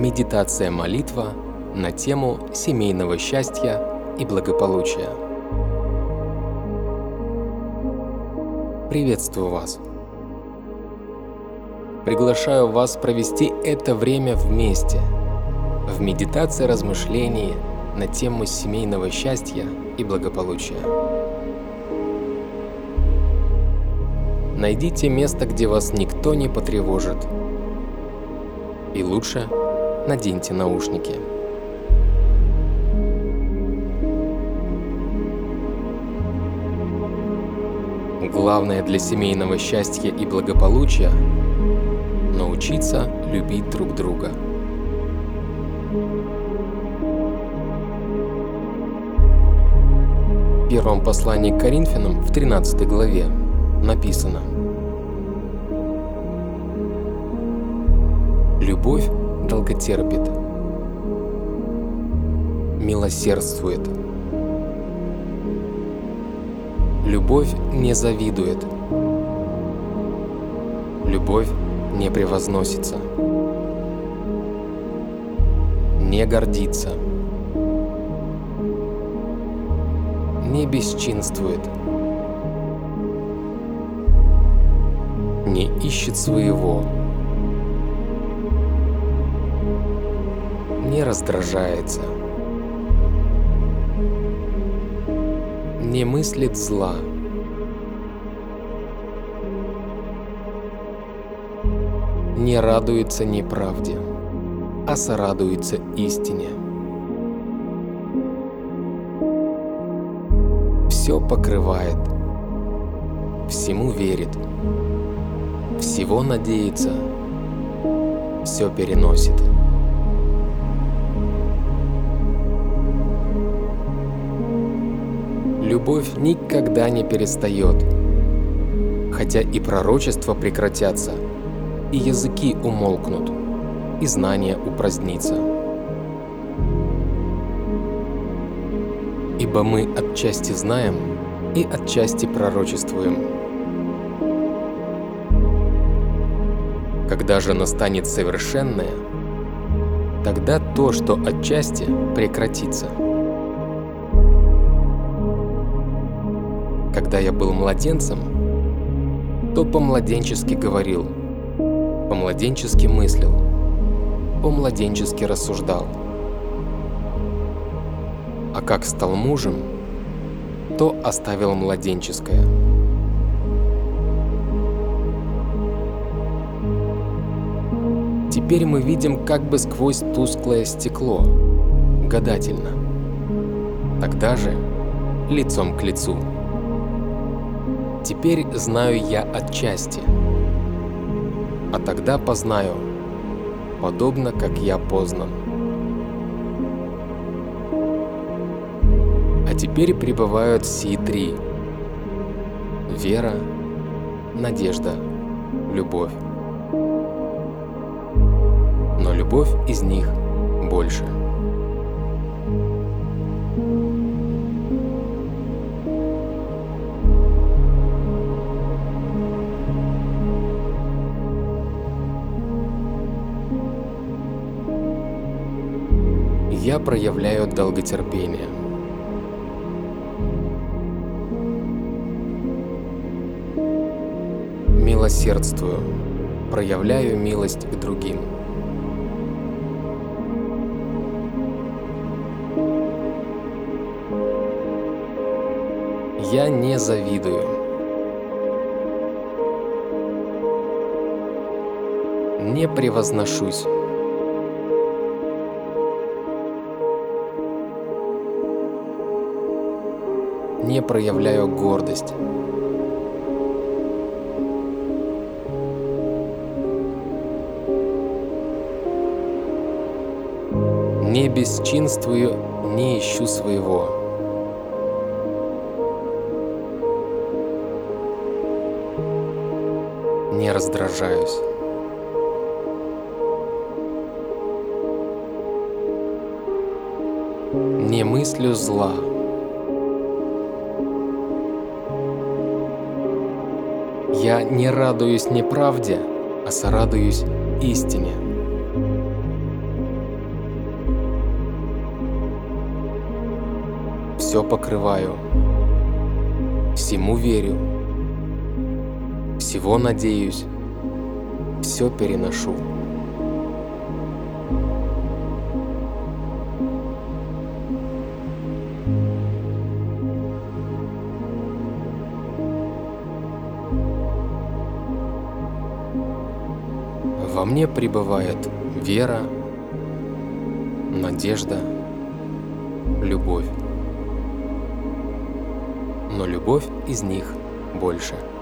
Медитация-молитва на тему семейного счастья и благополучия. Приветствую вас! Приглашаю вас провести это время вместе в медитации размышлений на тему семейного счастья и благополучия. Найдите место, где вас никто не потревожит, и лучше наденьте наушники. Главное для семейного счастья и благополучия – научиться любить друг друга. В первом послании к Коринфянам в 13 главе написано: «Любовь долготерпит, милосердствует. Любовь не завидует. Любовь не превозносится, не гордится, не бесчинствует, не ищет своего, не раздражается, не мыслит зла, не радуется неправде, а сорадуется истине. Все покрывает, всему верит, всего надеется, все переносит». Любовь никогда не перестает, хотя и пророчества прекратятся, и языки умолкнут, и знание упразднится. Ибо мы отчасти знаем и отчасти пророчествуем. Когда же настанет совершенное, тогда то, что отчасти, прекратится. Когда я был младенцем, то по-младенчески говорил, по-младенчески мыслил, по-младенчески рассуждал. А как стал мужем, то оставил младенческое. Теперь мы видим как бы сквозь тусклое стекло, гадательно. Тогда же лицом к лицу. Теперь знаю я отчасти, а тогда познаю, подобно как я познан. А теперь пребывают сии три: вера, надежда, любовь. Но любовь из них больше. Я проявляю долготерпение. Милосердствую, проявляю милость к другим. Я не завидую. Не превозношусь. Не проявляю гордость. Не бесчинствую, не ищу своего. Не раздражаюсь. Не мыслю зла. Я не радуюсь неправде, а сорадуюсь истине. все покрываю, всему верю, всего надеюсь, все переношу. Во мне пребывает вера, надежда, любовь. Но любовь из них больше.